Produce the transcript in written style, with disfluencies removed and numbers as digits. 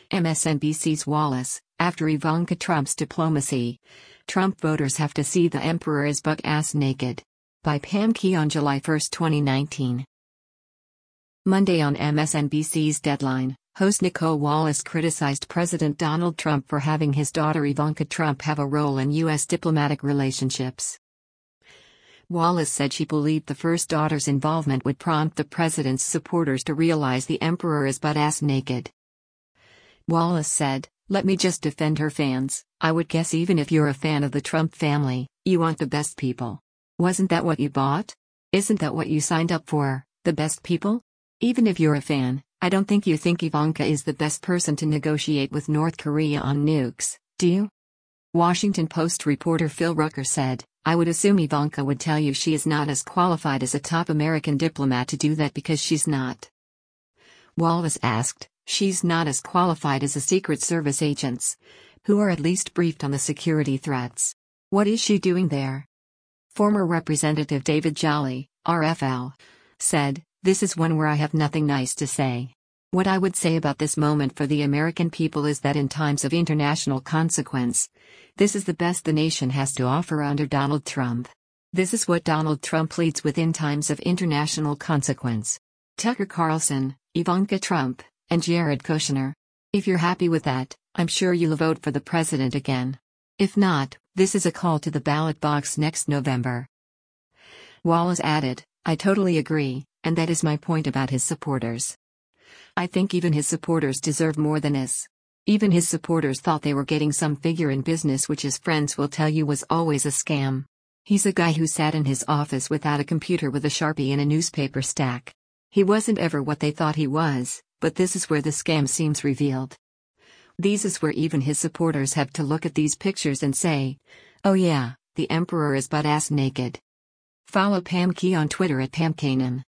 MSNBC's Wallace, after Ivanka Trump's diplomacy. Trump voters have to see the emperor is butt-ass naked. By Pam Key on July 1, 2019. Monday on MSNBC's Deadline, host Nicolle Wallace criticized President Donald Trump for having his daughter Ivanka Trump have a role in U.S. diplomatic relationships. Wallace said she believed the first daughter's involvement would prompt the president's supporters to realize the emperor is butt-ass naked. Wallace said, "Let me just defend her fans. I would guess even if you're a fan of the Trump family, you want the best people. Wasn't that what you bought? Isn't that what you signed up for, the best people? Even if you're a fan, I don't think you think Ivanka is the best person to negotiate with North Korea on nukes, do you?" Washington Post reporter Phil Rucker said, "I would assume Ivanka would tell you she is not as qualified as a top American diplomat to do that because she's not." Wallace asked, "She's not as qualified as a Secret Service agents, who are at least briefed on the security threats. What is she doing there?" Former Representative David Jolly, RFL, said, "This is one where I have nothing nice to say. What I would say about this moment for the American people is that in times of international consequence, this is the best the nation has to offer under Donald Trump. This is what Donald Trump leads with in times of international consequence. Tucker Carlson, Ivanka Trump, and Jared Kushner. If you're happy with that, I'm sure you'll vote for the president again. If not, this is a call to the ballot box next November." Wallace added, "I totally agree, and that is my point about his supporters. I think even his supporters deserve more than this. Even his supporters thought they were getting some figure in business which his friends will tell you was always a scam. He's a guy who sat in his office without a computer with a Sharpie and a newspaper stack. He wasn't ever what they thought he was, but this is where the scam seems revealed. This is where even his supporters have to look at these pictures and say, oh yeah, the emperor is butt-ass naked." Follow Pam Key on Twitter at PamKanan.